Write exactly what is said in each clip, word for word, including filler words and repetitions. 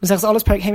We have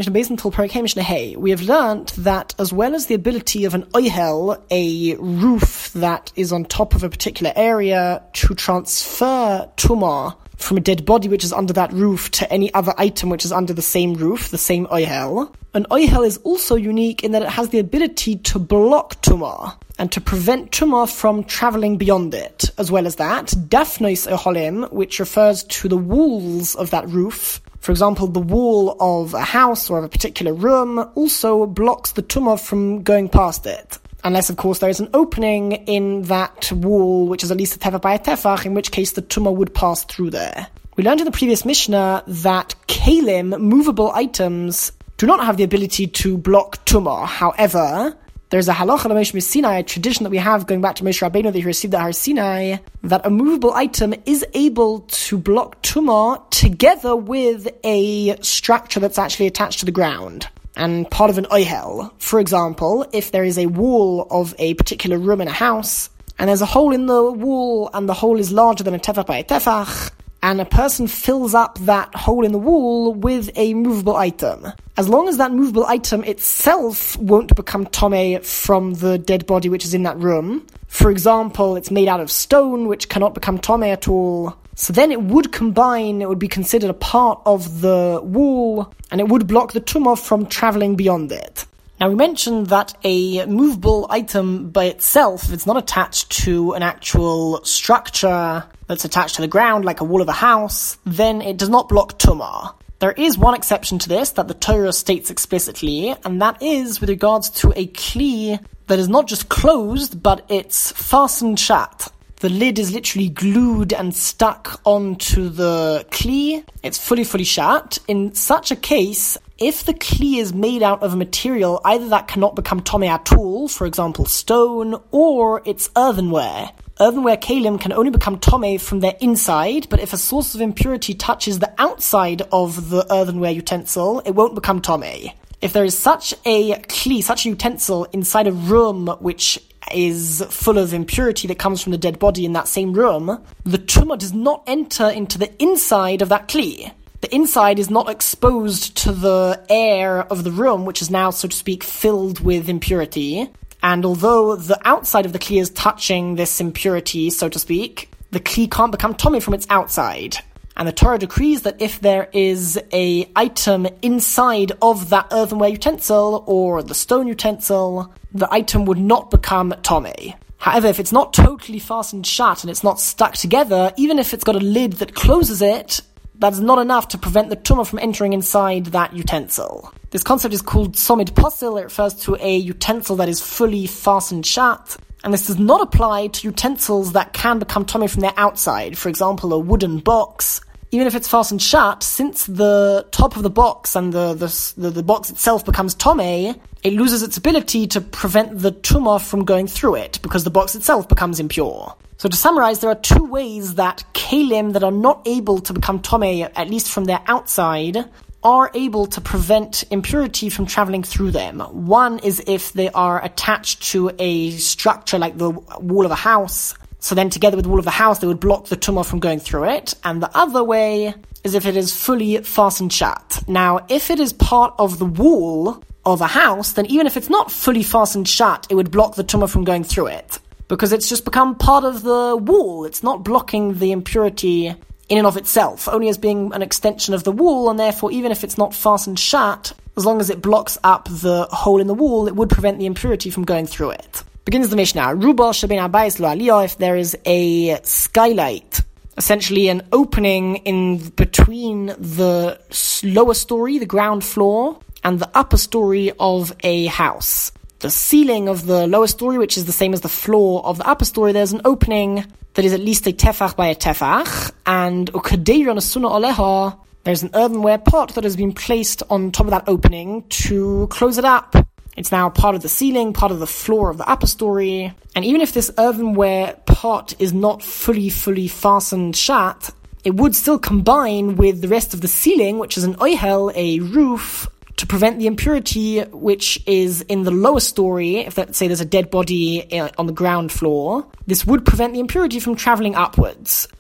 learned that as well as the ability of an oihel, a roof that is on top of a particular area, to transfer tumah from a dead body which is under that roof to any other item which is under the same roof, the same oihel, an oihel is also unique in that it has the ability to block tumah and to prevent tumah from traveling beyond it. As well as that, dafnois oholim, which refers to the walls of that roof, for example, the wall of a house or of a particular room, also blocks the tumah from going past it. Unless, of course, there is an opening in that wall, which is at least a tefach by a tefach, in which case the tumah would pass through there. We learned in the previous Mishnah that kelim, movable items, do not have the ability to block tumah. However, there's a halacha of Moshe Sinai, a tradition that we have going back to Moshe Rabbeinu that he received at Har Sinai, that a movable item is able to block tumah together with a structure that's actually attached to the ground and part of an oihel. For example, if there is a wall of a particular room in a house, and there's a hole in the wall, and the hole is larger than a tefach by a tefach, and a person fills up that hole in the wall with a movable item. As long as that movable item itself won't become tomei from the dead body which is in that room, for example, it's made out of stone, which cannot become tomei at all, so then it would combine, it would be considered a part of the wall, and it would block the tumah from traveling beyond it. Now, we mentioned that a movable item by itself, if it's not attached to an actual structure that's attached to the ground, like a wall of a house, then it does not block tumah. There is one exception to this that the Torah states explicitly, and that is with regards to a kli that is not just closed, but it's fastened shut. The lid is literally glued and stuck onto the kli. It's fully, fully shut. In such a case, if the kli is made out of a material either that cannot become tomei at all, for example stone, or it's earthenware. Earthenware kelim can only become tomei from their inside, but if a source of impurity touches the outside of the earthenware utensil, it won't become tomei. If there is such a kli, such a utensil inside a room which is full of impurity that comes from the dead body in that same room, the tumah does not enter into the inside of that kli. The inside is not exposed to the air of the room, which is now, so to speak, filled with impurity. And although the outside of the kli is touching this impurity, so to speak, the kli can't become tomei from its outside. And the Torah decrees that if there is a item inside of that earthenware utensil or the stone utensil, the item would not become tomei. However, if it's not totally fastened shut and it's not stuck together, even if it's got a lid that closes it, that's not enough to prevent the tumah from entering inside that utensil. This concept is called somid posil. It refers to a utensil that is fully fastened shut. And this does not apply to utensils that can become tomei from their outside. For example, a wooden box. Even if it's fastened shut, since the top of the box and the the, the, the box itself becomes tomei, it loses its ability to prevent the tumah from going through it, because the box itself becomes impure. So to summarize, there are two ways that kelim that are not able to become tomei, at least from their outside, are able to prevent impurity from traveling through them. One is if they are attached to a structure like the wall of a house, so then together with the wall of the house, they would block the tumah from going through it. And the other way is if it is fully fastened shut. Now, if it is part of the wall of a house, then even if it's not fully fastened shut, it would block the tumah from going through it, because it's just become part of the wall. It's not blocking the impurity in and of itself, only as being an extension of the wall, and therefore even if it's not fastened shut, as long as it blocks up the hole in the wall, it would prevent the impurity from going through it. Begins the Mishnah. Ruba shebein habayis lo aliyah, if there is a skylight, essentially an opening in between the lower story, the ground floor, and the upper story of a house. The ceiling of the lower story, which is the same as the floor of the upper story, there's an opening that is at least a tefach by a tefach, and ukadeiron asuna aleha, there's an earthenware pot that has been placed on top of that opening to close it up. It's now part of the ceiling, part of the floor of the upper story, and even if this earthenware pot is not fully, fully fastened shut, it would still combine with the rest of the ceiling, which is an oihel, a roof, to prevent the impurity which is in the lower story. If let's say there's a dead body on the ground floor, this would prevent the impurity from traveling upwards.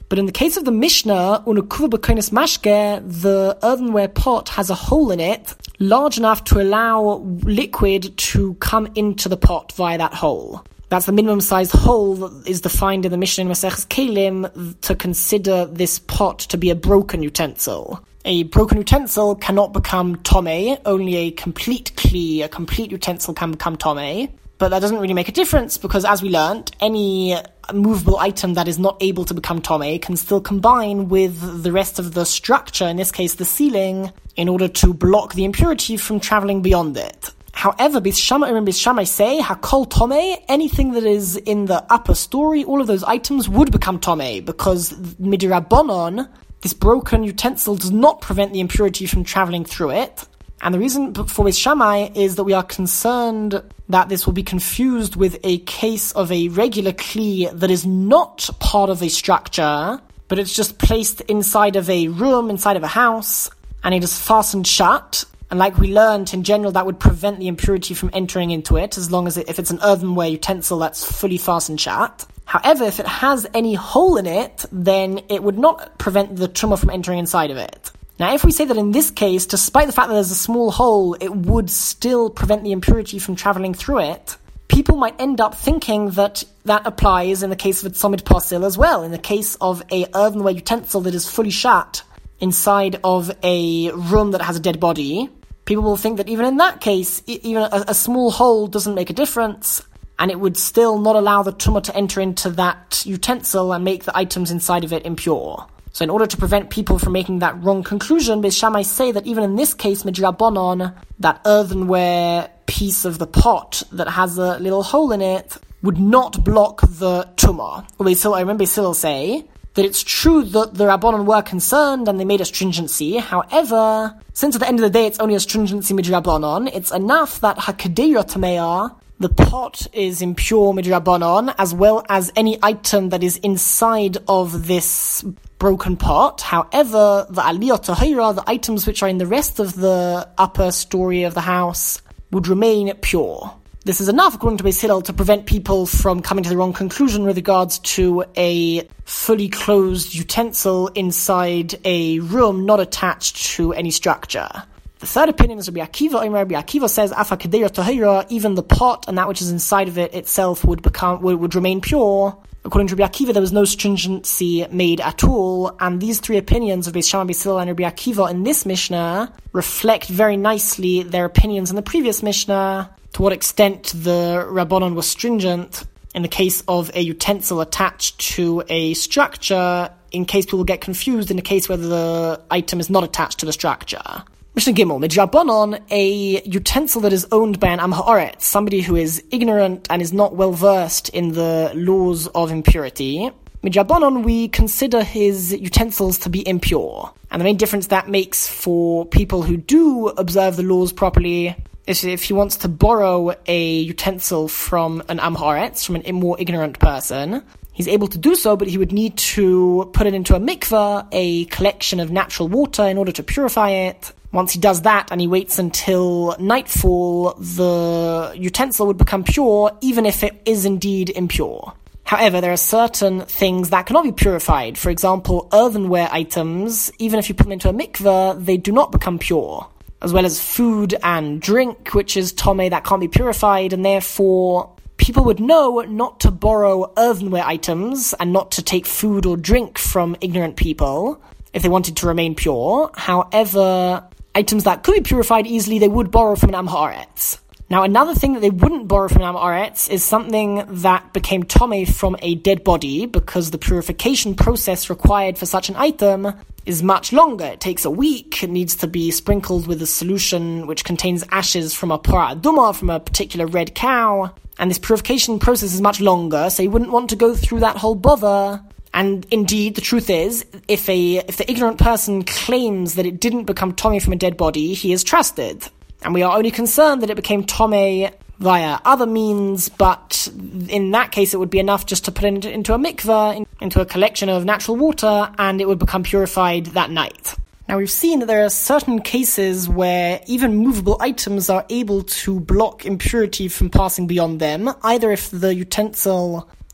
But in the case of the Mishnah, unukuva b'koines mashke, the earthenware pot has a hole in it large enough to allow liquid to come into the pot via that hole. That's the minimum sized hole that is defined in the Mishnah in Maseches Kelim to consider this pot to be a broken utensil. A broken utensil cannot become tomei, only a complete kli, a complete utensil can become tomei. But that doesn't really make a difference because, as we learnt, any movable item that is not able to become tomei can still combine with the rest of the structure, in this case the ceiling, in order to block the impurity from traveling beyond it. However, Beis Shammai and Beis Shammai say, hakol tomei, anything that is in the upper story, all of those items would become tomei, because midrabanon, this broken utensil does not prevent the impurity from traveling through it. And the reason for Beis Shammai is that we are concerned that this will be confused with a case of a regular kli that is not part of a structure, but it's just placed inside of a room, inside of a house, and it is fastened shut. And like we learned, in general, that would prevent the impurity from entering into it, as long as it, if it's an earthenware utensil that's fully fastened shut. However, if it has any hole in it, then it would not prevent the tumah from entering inside of it. Now, if we say that in this case, despite the fact that there's a small hole, it would still prevent the impurity from traveling through it, people might end up thinking that that applies in the case of a tzomid pasil as well, in the case of a earthenware utensil that is fully shut inside of a room that has a dead body. People will think that even in that case, even a, a small hole doesn't make a difference, and it would still not allow the tumah to enter into that utensil and make the items inside of it impure. So in order to prevent people from making that wrong conclusion, Beis Shammai say that even in this case, midrabanon, that earthenware piece of the pot that has a little hole in it would not block the tumah. I remember Beis Hillel say that it's true that the Rabbanon were concerned and they made a stringency. However, since at the end of the day it's only a stringency midrabanon, it's enough that hakedeira tameah, the pot is impure midrabanon, as well as any item that is inside of this broken pot. However, the aliyot tahira, the items which are in the rest of the upper story of the house, would remain pure. This is enough, according to Beis Hillel, to prevent people from coming to the wrong conclusion with regards to a fully closed utensil inside a room not attached to any structure. The third opinion is Rabbi Akiva. Rabbi Akiva says, Afa kedeira tahira, even the pot and that which is inside of it itself would become would, would remain pure. According to Rabbi Akiva, there was no stringency made at all, and these three opinions of Beis Shammai, Beis Hillel, and Rabbi Akiva in this Mishnah reflect very nicely their opinions in the previous Mishnah, to what extent the Rabbanon was stringent in the case of a utensil attached to a structure, in case people get confused in the case whether the item is not attached to the structure. Mishnah Gimel, midrabanon, a utensil that is owned by an am ha'aretz, somebody who is ignorant and is not well versed in the laws of impurity. Midrabanon, we consider his utensils to be impure. And the main difference that makes for people who do observe the laws properly is if he wants to borrow a utensil from an am ha'aretz, from an more ignorant person, he's able to do so, but he would need to put it into a mikveh, a collection of natural water, in order to purify it. Once he does that and he waits until nightfall, the utensil would become pure, even if it is indeed impure. However, there are certain things that cannot be purified. For example, earthenware items, even if you put them into a mikveh, they do not become pure. As well as food and drink, which is tomei, that can't be purified, and therefore people would know not to borrow earthenware items and not to take food or drink from ignorant people if they wanted to remain pure. However, items that could be purified easily, they would borrow from an am ha'aretz. Now, another thing that they wouldn't borrow from an am ha'aretz is something that became tomei from a dead body, because the purification process required for such an item is much longer. It takes a week. It needs to be sprinkled with a solution which contains ashes from a para aduma, from a particular red cow. And this purification process is much longer, so you wouldn't want to go through that whole bother. And indeed, the truth is, if a if the ignorant person claims that it didn't become tomei from a dead body, he is trusted. And we are only concerned that it became tomei via other means, but in that case it would be enough just to put it into a mikveh, into a collection of natural water, and it would become purified that night. Now, we've seen that there are certain cases where even movable items are able to block impurity from passing beyond them, either if the utensil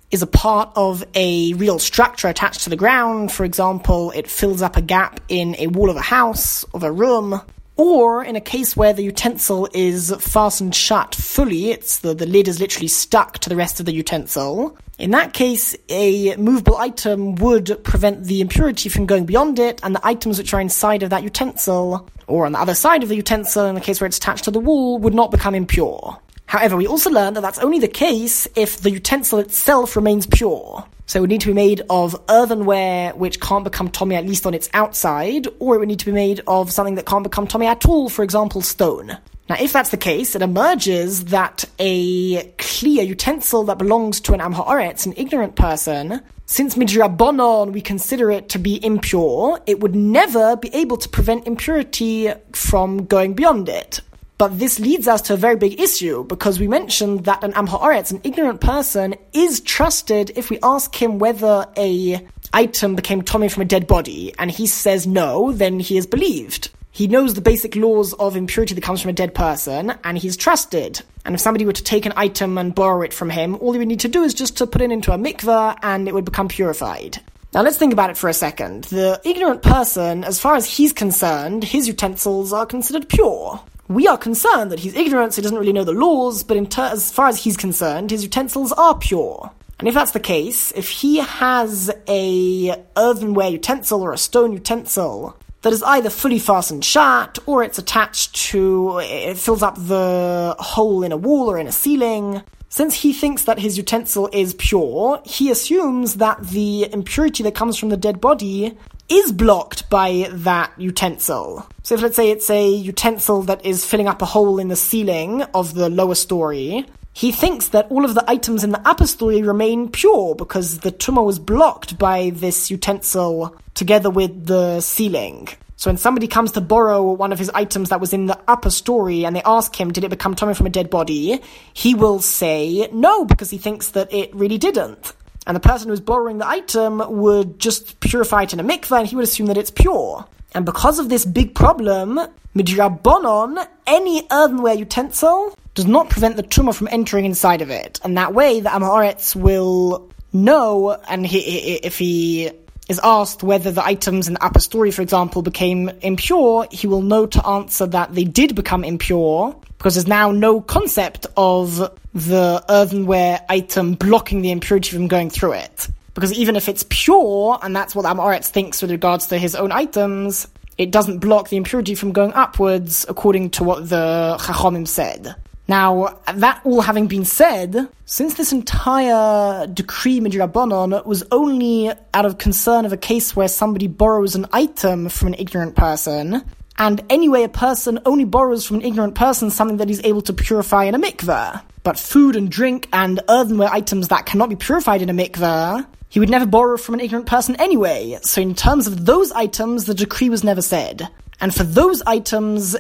is a part of a real structure attached to the ground. For example, it fills up a gap in a wall of a house, of a room, or in a case where the utensil is fastened shut fully, it's the, the lid is literally stuck to the rest of the utensil. In that case, a movable item would prevent the impurity from going beyond it, and the items which are inside of that utensil, or on the other side of the utensil, in the case where it's attached to the wall, would not become impure. However, we also learned that that's only the case if the utensil itself remains pure. So it would need to be made of earthenware which can't become tomei at least on its outside, or it would need to be made of something that can't become tomei at all, for example, stone. Now, if that's the case, it emerges that a clear utensil that belongs to an Am Ha'aretz, an ignorant person, since midrabanon we consider it to be impure, it would never be able to prevent impurity from going beyond it. But this leads us to a very big issue, because we mentioned that an Am Ha'aretz, an ignorant person, is trusted if we ask him whether a item became tomei from a dead body, and he says no, then he is believed. He knows the basic laws of impurity that comes from a dead person, and he's trusted. And if somebody were to take an item and borrow it from him, all he would need to do is just to put it into a mikveh, and it would become purified. Now let's think about it for a second. The ignorant person, as far as he's concerned, his utensils are considered pure. We are concerned that he's ignorant, so he doesn't really know the laws, but in ter- as far as he's concerned, his utensils are pure. And if that's the case, if he has a earthenware utensil or a stone utensil that is either fully fastened shut, or it's attached to, it fills up the hole in a wall or in a ceiling, since he thinks that his utensil is pure, he assumes that the impurity that comes from the dead body is blocked by that utensil. So if, let's say, it's a utensil that is filling up a hole in the ceiling of the lower story, he thinks that all of the items in the upper story remain pure because the tumah was blocked by this utensil together with the ceiling. So when somebody comes to borrow one of his items that was in the upper story and they ask him, did it become tomei from a dead body? He will say no, because he thinks that it really didn't. And the person who's borrowing the item would just purify it in a mikveh, and he would assume that it's pure. And because of this big problem, midrabanon, any earthenware utensil does not prevent the tumah from entering inside of it. And that way, the Am Ha'aretz will know, and he, if he is asked whether the items in the upper story, for example, became impure, he will know to answer that they did become impure, because there's now no concept of the earthenware item blocking the impurity from going through it. Because even if it's pure, and that's what the Am Ha'aretz thinks with regards to his own items, it doesn't block the impurity from going upwards, according to what the Chachamim said. Now, that all having been said, since this entire decree midrabanon was only out of concern of a case where somebody borrows an item from an ignorant person, and anyway a person only borrows from an ignorant person something that he's able to purify in a mikveh, but food and drink and earthenware items that cannot be purified in a mikveh, he would never borrow from an ignorant person anyway. So in terms of those items, the decree was never said. And for those items,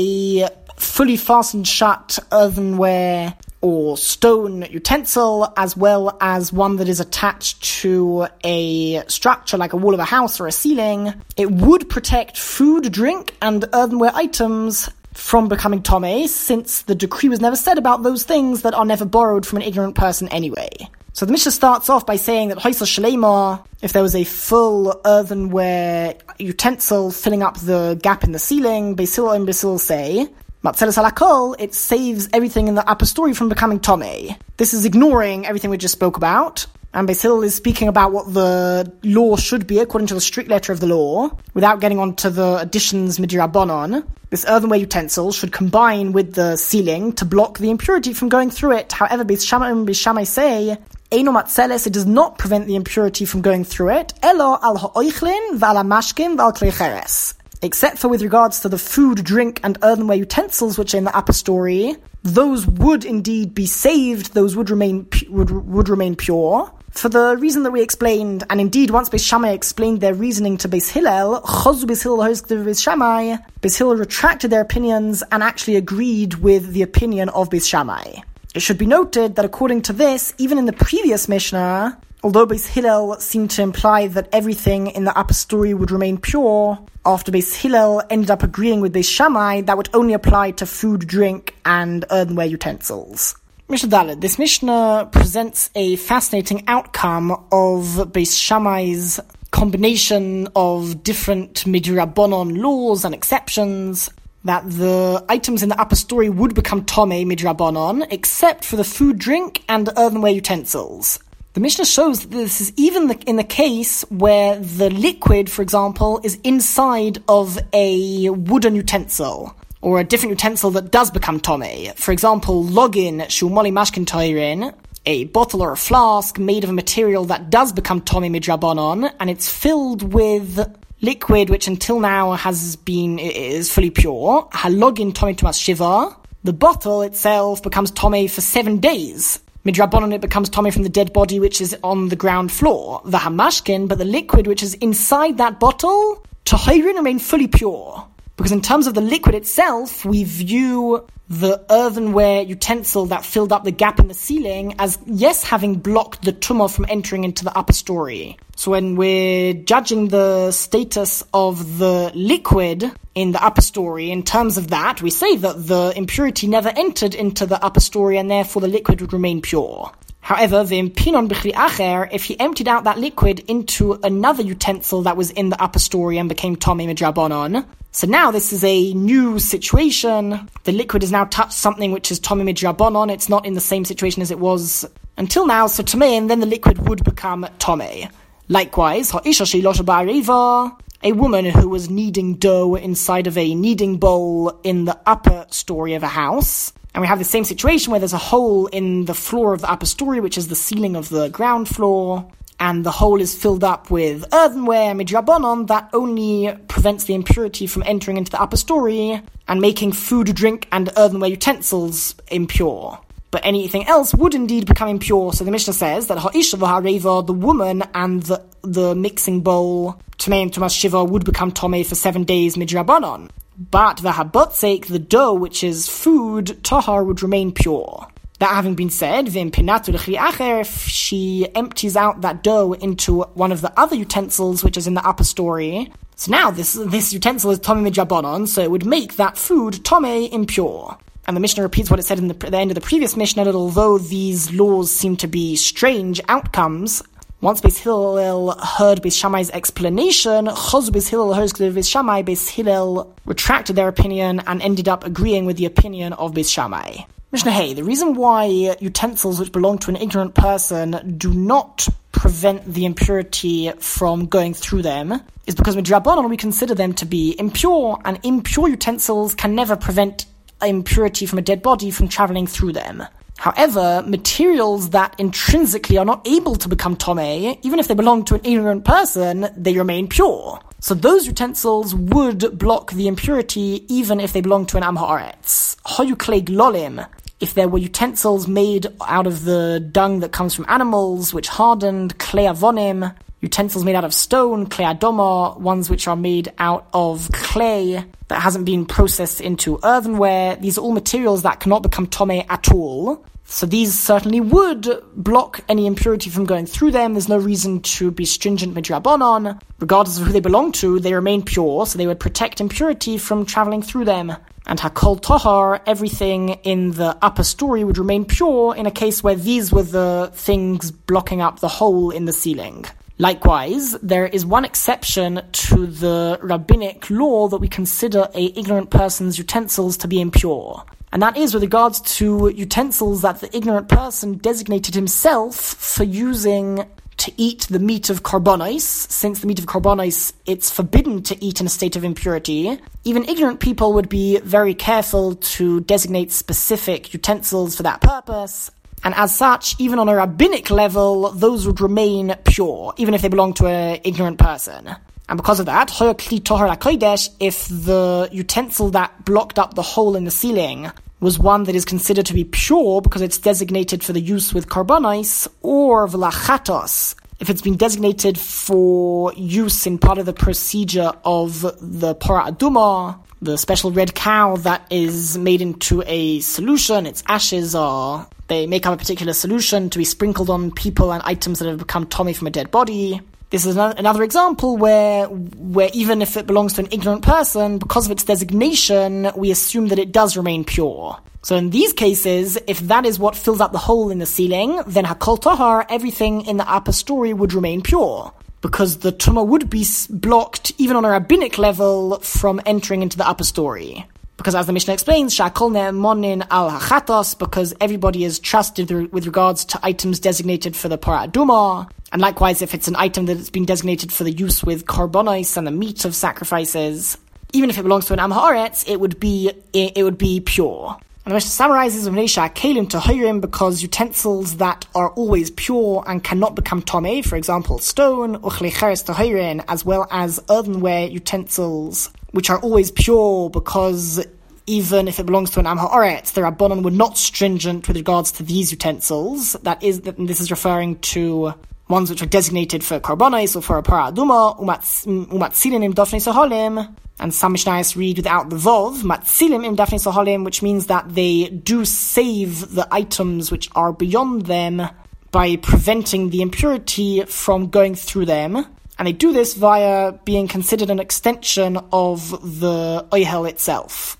a fully fastened shut earthenware or stone utensil, as well as one that is attached to a structure like a wall of a house or a ceiling, it would protect food, drink, and earthenware items from becoming tomei, since the decree was never said about those things that are never borrowed from an ignorant person anyway. So the Mishnah starts off by saying that Hoisa Shalema, if there was a full earthenware utensil filling up the gap in the ceiling, Beis Hillel and Beis Hillel say, Matzeles halakol, it saves everything in the upper story from becoming tomei. This is ignoring everything we just spoke about, and Beis Hillel is speaking about what the law should be according to the strict letter of the law, without getting on to the additions midrabanon. This earthenware utensil should combine with the ceiling to block the impurity from going through it. However, Beis Shammai and Beis Shammai say, Eino matzeles, it does not prevent the impurity from going through it, elo al ha'oichlin v'al ha'mashkin v'al klei cheres. Except for with regards to the food, drink, and earthenware utensils which are in the upper story, those would indeed be saved, those would remain would, would remain pure. For the reason that we explained, and indeed once Beis Shammai explained their reasoning to Beis Hillel, Chozu Beis Hillel Hoizktiv Beis Shammai, Beis Hillel retracted their opinions and actually agreed with the opinion of Beis Shammai. It should be noted that according to this, even in the previous Mishnah, although Beis Hillel seemed to imply that everything in the upper story would remain pure, after Beis Hillel ended up agreeing with Beis Shammai, that would only apply to food, drink, and earthenware utensils. Mishnah Daled. This Mishnah presents a fascinating outcome of Beis Shammai's combination of different midrabanon laws and exceptions, that the items in the upper story would become tomei midrabanon, except for the food, drink, and earthenware utensils. The Mishnah shows that this is even the, in the case where the liquid, for example, is inside of a wooden utensil, or a different utensil that does become tomei. For example, login shumoli mashkin toirin, a bottle or a flask made of a material that does become tomei midrabanon, and it's filled with liquid which until now has been, is fully pure. Halogin tomei tumas shiva. The bottle itself becomes tomei for seven days. Midrabanon, it becomes tomei from the dead body which is on the ground floor. The hamashkin, but the liquid which is inside that bottle, tahirin, remain fully pure. Because in terms of the liquid itself, we view the earthenware utensil that filled up the gap in the ceiling as, yes, having blocked the tumah from entering into the upper story. So when we're judging the status of the liquid in the upper story, in terms of that, we say that the impurity never entered into the upper story and therefore the liquid would remain pure. However, v'impinon b'chli acher, if he emptied out that liquid into another utensil that was in the upper story and became tomei midrabanon, so now this is a new situation. The liquid has now touched something which is tomei midrabanon. It's not in the same situation as it was until now, so tomei, and then the liquid would become tomei. Likewise, ha'isha sheilosha ba'areva, a woman who was kneading dough inside of a kneading bowl in the upper story of a house. And we have the same situation where there's a hole in the floor of the upper story, which is the ceiling of the ground floor, and the hole is filled up with earthenware midrabanon that only prevents the impurity from entering into the upper story and making food, drink, and earthenware utensils impure. But anything else would indeed become impure. So the Mishnah says that ha'isha v'ha'reva, the woman and the, the mixing bowl, tomei and tumas shiva, would become tomei for seven days midrabanon. But the habotzek, the dough, which is food, tahar, would remain pure. That having been said, if she empties out that dough into one of the other utensils, which is in the upper story, so now this this utensil is tomei midrabanon, so it would make that food tomei impure. And the Mishnah repeats what it said in the, at the end of the previous Mishnah, that although these laws seem to be strange outcomes, once Beis Hillel heard Beis Shammai's explanation, Chos Beis Hillel heard Beis Shammai, Beis Hillel retracted their opinion and ended up agreeing with the opinion of Beis Shammai. Mishnah Hey, the reason why utensils which belong to an ignorant person do not prevent the impurity from going through them is because midrabanon we consider them to be impure, and impure utensils can never prevent impurity from a dead body from traveling through them. However, materials that intrinsically are not able to become tomei, even if they belong to an ignorant person, they remain pure. So those utensils would block the impurity even if they belong to an am haaretz. Hoyu klei glolim, if there were utensils made out of the dung that comes from animals, which hardened, klei avonim, utensils made out of stone, klei adoma, ones which are made out of clay that hasn't been processed into earthenware. These are all materials that cannot become tomei at all. So these certainly would block any impurity from going through them. There's no reason to be stringent midrabanon. Regardless of who they belong to, they remain pure, so they would protect impurity from traveling through them. And hakol tahar, everything in the upper story would remain pure in a case where these were the things blocking up the hole in the ceiling. Likewise, there is one exception to the rabbinic law that we consider a ignorant person's utensils to be impure. And that is with regards to utensils that the ignorant person designated himself for using to eat the meat of karbonos. Since the meat of karbonos, it's forbidden to eat in a state of impurity. Even ignorant people would be very careful to designate specific utensils for that purpose. And as such, even on a rabbinic level, those would remain pure, even if they belong to an ignorant person. And because of that, if the utensil that blocked up the hole in the ceiling was one that is considered to be pure because it's designated for the use with karbonos, or v'lachatos, if it's been designated for use in part of the procedure of the para aduma, the special red cow that is made into a solution, its ashes are, they make up a particular solution to be sprinkled on people and items that have become tomei from a dead body. This is another example where, where even if it belongs to an ignorant person, because of its designation, we assume that it does remain pure. So in these cases, if that is what fills out the hole in the ceiling, then Hakol Tahar, everything in the upper story would remain pure, because the Tumah would be blocked, even on a rabbinic level, from entering into the upper story. Because as the Mishnah explains, Sha'akol ne'emonin al hachatos, because everybody is trusted with regards to items designated for the Parah Adumah. And likewise, if it's an item that has been designated for the use with korbanos and the meat of sacrifices, even if it belongs to an Am Haaretz, it would be it, it would be pure. And the Mishnah summarizes kelim tahirim, because utensils that are always pure and cannot become tomei, for example, stone, uchli cheres tahirin, as well as earthenware utensils, which are always pure because even if it belongs to an Am Haaretz, the Rabbanon were not stringent with regards to these utensils. That is, that this is referring to ones which are designated for korbanos or for a Parah Adumah, umatzilim im dafnei sohalim. And some Mishnayos read without the Vov, matzilim im dafnei sohalim, which means that they do save the items which are beyond them by preventing the impurity from going through them. And they do this via being considered an extension of the oihel itself.